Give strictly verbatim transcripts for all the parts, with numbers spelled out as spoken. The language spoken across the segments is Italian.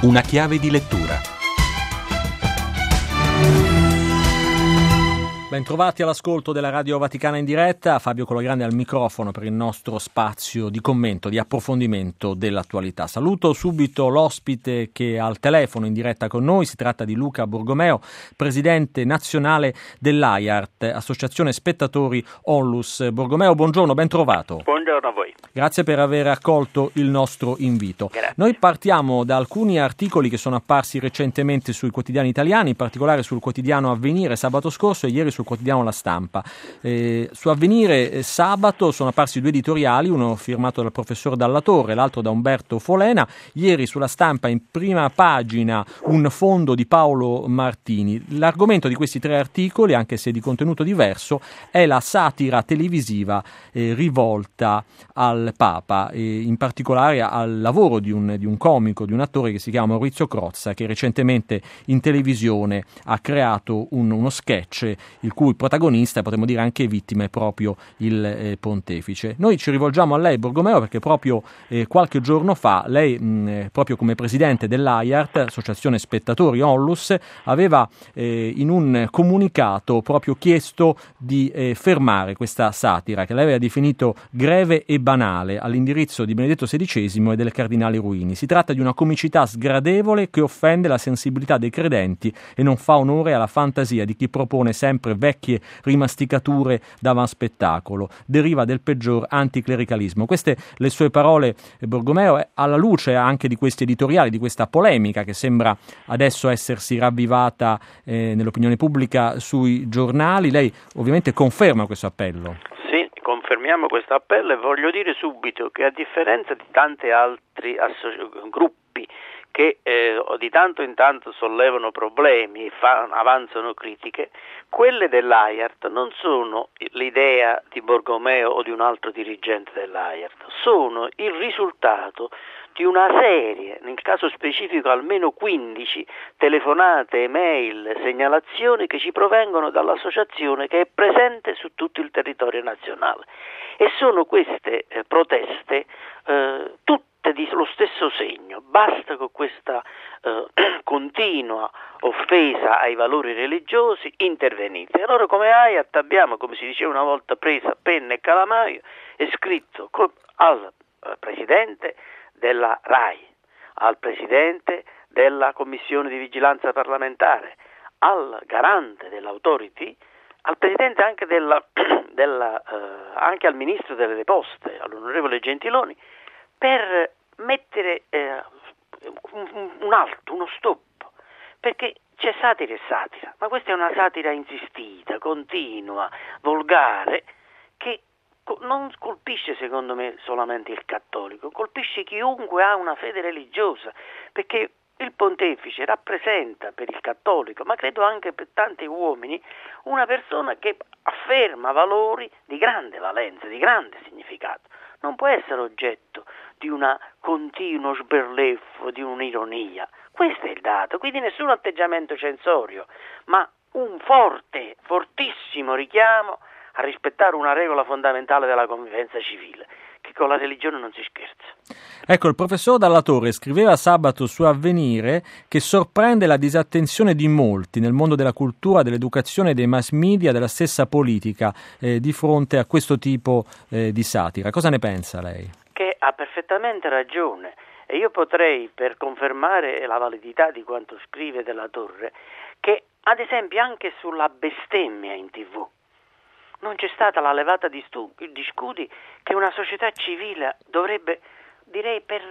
Una chiave di lettura. Bentrovati all'ascolto della Radio Vaticana in diretta, Fabio Colagrande al microfono per il nostro spazio di commento, di approfondimento dell'attualità. Saluto subito l'ospite che è al telefono in diretta con noi, si tratta di Luca Borgomeo, presidente nazionale dell'A I A R T, Associazione Spettatori Onlus. Borgomeo, buongiorno, ben trovato. Buongiorno a voi. Grazie per aver accolto il nostro invito. Grazie. Noi partiamo da alcuni articoli che sono apparsi recentemente sui quotidiani italiani, in particolare sul quotidiano Avvenire sabato scorso e ieri sul quotidiano La Stampa. Eh, su Avvenire eh, sabato sono apparsi due editoriali, uno firmato dal professor Dalla Torre, l'altro da Umberto Folena. Ieri sulla Stampa in prima pagina un fondo di Paolo Martini. L'argomento di questi tre articoli, anche se di contenuto diverso, è la satira televisiva eh, rivolta al Papa, e in particolare al lavoro di un, di un comico, di un attore che si chiama Maurizio Crozza, che recentemente in televisione ha creato un, uno sketch il cui protagonista, potremmo dire anche vittima, è proprio il eh, pontefice. Noi ci rivolgiamo a lei, Borgomeo, perché proprio eh, qualche giorno fa lei, mh, proprio come presidente dell'A I A R T, Associazione Spettatori Onlus, aveva eh, in un comunicato proprio chiesto di eh, fermare questa satira che lei aveva definito greve e banale all'indirizzo di Benedetto sedicesimo e del cardinale Ruini. Si tratta di una comicità sgradevole che offende la sensibilità dei credenti e non fa onore alla fantasia di chi propone sempre vecchie rimasticature d'avanspettacolo. Deriva del peggior anticlericalismo. Queste le sue parole, Borgomeo, alla luce anche di questi editoriali, di questa polemica che sembra adesso essersi ravvivata eh, nell'opinione pubblica sui giornali. Lei ovviamente conferma questo appello. Confermiamo questo appello e voglio dire subito che, a differenza di tanti altri asso- gruppi che eh, di tanto in tanto sollevano problemi e fa- avanzano critiche, quelle dell'A I A R T non sono l'idea di Borgomeo o di un altro dirigente dell'A I A R T, sono il risultato di una serie, nel caso specifico almeno quindici telefonate, email, segnalazioni che ci provengono dall'associazione che è presente su tutto il territorio nazionale, e sono queste eh, proteste eh, tutte di lo stesso segno. Basta con questa eh, continua offesa ai valori religiosi, intervenite. Allora, come A I A R T abbiamo, come si diceva una volta, presa penna e calamaio e scritto co- al eh, presidente della RAI, al presidente della Commissione di Vigilanza Parlamentare, al garante dell'Authority, al presidente anche della, della eh, anche al ministro delle Poste, all'onorevole Gentiloni, per mettere eh, un, un alto, uno stop, perché c'è satira e satira, ma questa è una satira insistita, continua, volgare, che non colpisce, secondo me, solamente il cattolico, colpisce chiunque ha una fede religiosa, perché il pontefice rappresenta per il cattolico, ma credo anche per tanti uomini, una persona che afferma valori di grande valenza, di grande significato. Non può essere oggetto di un continuo sberleffo, di un'ironia. Questo è il dato, quindi nessun atteggiamento censorio, ma un forte, fortissimo richiamo a rispettare una regola fondamentale della convivenza civile, che con la religione non si scherza. Ecco, il professor Dalla Torre scriveva sabato su Avvenire che sorprende la disattenzione di molti nel mondo della cultura, dell'educazione, dei mass media, della stessa politica eh, di fronte a questo tipo eh, di satira. Cosa ne pensa lei? Che ha perfettamente ragione, e io potrei, per confermare la validità di quanto scrive Dalla Torre, che ad esempio anche sulla bestemmia in tivù non c'è stata la levata di, stu- di scudi che una società civile dovrebbe, direi per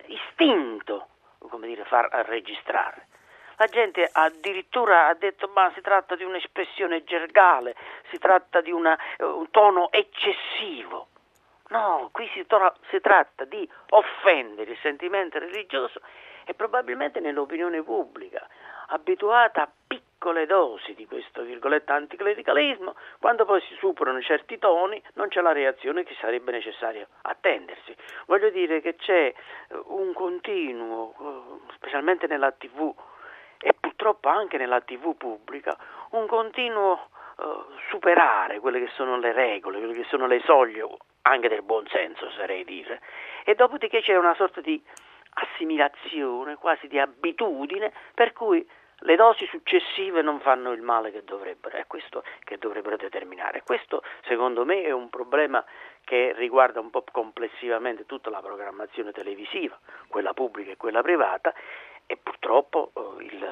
istinto, come dire, far registrare. La gente addirittura ha detto: ma si tratta di un'espressione gergale, si tratta di una, un tono eccessivo. No, qui si, to- si tratta di offendere il sentimento religioso, e probabilmente nell'opinione pubblica, abituata a piccole dosi di questo virgolette anticlericalismo, quando poi si superano certi toni non c'è la reazione che sarebbe necessario attendersi. Voglio dire che c'è un continuo, specialmente nella tivù e purtroppo anche nella tivù pubblica, un continuo uh, superare quelle che sono le regole, quelle che sono le soglie anche del buon senso, oserei dire, e dopodiché c'è una sorta di assimilazione, quasi di abitudine, per cui le dosi successive non fanno il male che dovrebbero, è questo che dovrebbero determinare. Questo secondo me è un problema che riguarda un po' complessivamente tutta la programmazione televisiva, quella pubblica e quella privata, e purtroppo eh, il,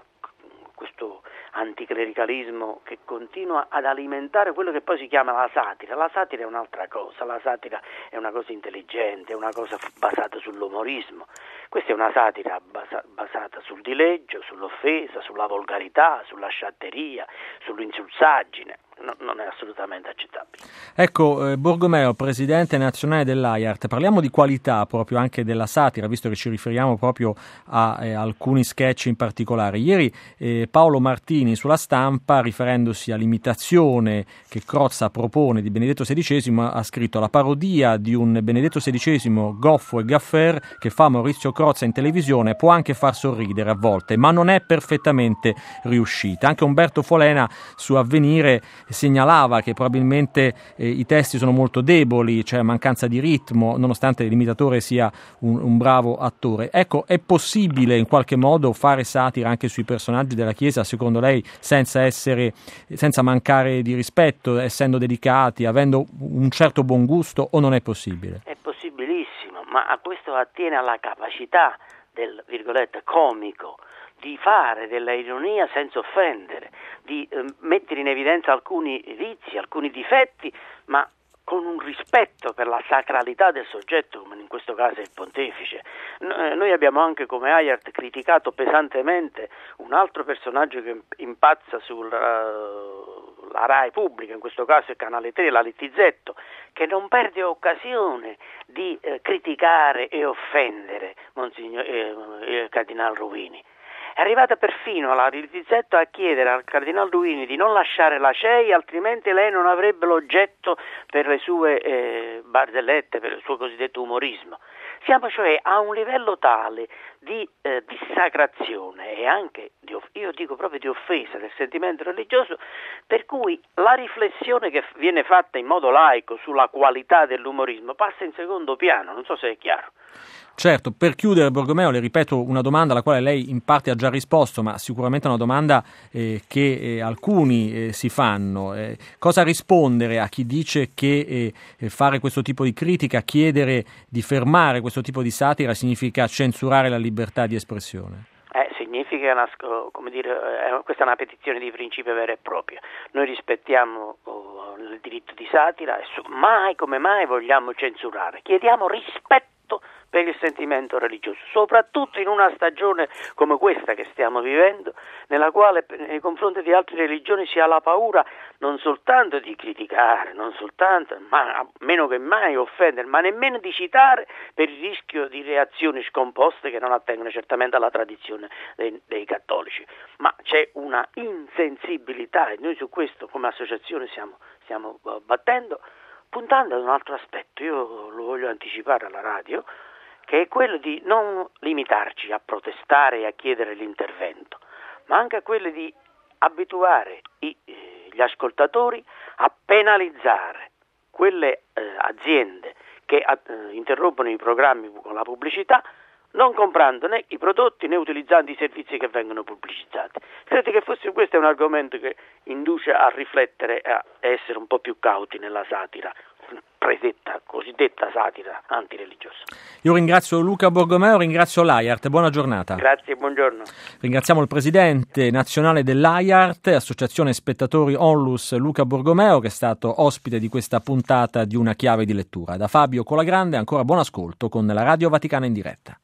questo anticlericalismo che continua ad alimentare quello che poi si chiama la satira. La satira è un'altra cosa, la satira è una cosa intelligente, è una cosa basata sull'umorismo. Questa è una satira basa- basata sul dileggio, sull'offesa, sulla volgarità, sulla sciatteria, sull'insulsaggine. No, non è assolutamente accettabile. Ecco, eh, Borgomeo, presidente nazionale dell'A I A R T, parliamo di qualità proprio anche della satira, visto che ci riferiamo proprio a eh, alcuni sketch in particolare. Ieri eh, Paolo Martini sulla Stampa, riferendosi all'imitazione che Crozza propone di Benedetto sedicesimo, ha scritto: la parodia di un Benedetto sedicesimo goffo e gaffer che fa Maurizio Crozza in televisione può anche far sorridere a volte, ma non è perfettamente riuscita. Anche Umberto Folena su Avvenire segnalava che probabilmente eh, i testi sono molto deboli, c'è mancanza di ritmo, nonostante l'imitatore sia un, un bravo attore. Ecco, è possibile in qualche modo fare satira anche sui personaggi della Chiesa, secondo lei, senza essere, senza mancare di rispetto, essendo delicati, avendo un certo buon gusto, o non è possibile? È possibilissimo, ma a questo attiene alla capacità del, virgolette, comico di fare della ironia senza offendere, di eh, mettere in evidenza alcuni vizi, alcuni difetti, ma con un rispetto per la sacralità del soggetto, come in questo caso è il pontefice. No, noi abbiamo anche come A I A R T criticato pesantemente un altro personaggio che impazza sulla uh, la Rai pubblica, in questo caso il Canale tre, la Littizzetto, che non perde occasione di eh, criticare e offendere Monsignor, eh, il Cardinal Ruini. È arrivata perfino la Littizzetto a chiedere al Cardinal Ruini di non lasciare la C E I, altrimenti lei non avrebbe l'oggetto per le sue eh, barzellette, per il suo cosiddetto umorismo. Siamo cioè a un livello tale di eh, dissacrazione e anche, di, io dico proprio di offesa del sentimento religioso, per cui la riflessione che viene fatta in modo laico sulla qualità dell'umorismo passa in secondo piano, non so se è chiaro. Certo, per chiudere, Borgomeo, le ripeto una domanda alla quale lei in parte ha già risposto, ma sicuramente è una domanda eh, che eh, alcuni eh, si fanno. Eh, cosa rispondere a chi dice che eh, fare questo tipo di critica, chiedere di fermare questo tipo di satira significa censurare la libertà di espressione? Eh, significa, una, come dire, eh, questa è una petizione di principio vera e propria. Noi rispettiamo oh, il diritto di satira e su, mai come mai vogliamo censurare. Chiediamo rispetto per il sentimento religioso, soprattutto in una stagione come questa che stiamo vivendo, nella quale nei confronti di altre religioni si ha la paura non soltanto di criticare, non soltanto, ma meno che mai offendere, ma nemmeno di citare per il rischio di reazioni scomposte che non attengono certamente alla tradizione dei, dei cattolici. Ma c'è una insensibilità e noi su questo come associazione stiamo, stiamo battendo, puntando ad un altro aspetto. Io lo voglio anticipare alla radio, che è quello di non limitarci a protestare e a chiedere l'intervento, ma anche a quello di abituare i, eh, gli ascoltatori a penalizzare quelle eh, aziende che eh, interrompono i programmi con la pubblicità, non comprando né i prodotti né utilizzando i servizi che vengono pubblicizzati. Credo che forse questo è un argomento che induce a riflettere e a essere un po' più cauti nella satira, predetta, cosiddetta satira antireligiosa. Io ringrazio Luca Borgomeo, ringrazio l'A I A R T, buona giornata. Grazie, buongiorno. Ringraziamo il presidente nazionale dell'A I A R T, Associazione Spettatori Onlus, Luca Borgomeo, che è stato ospite di questa puntata di Una chiave di lettura. Da Fabio Colagrande ancora buon ascolto con la Radio Vaticana in diretta.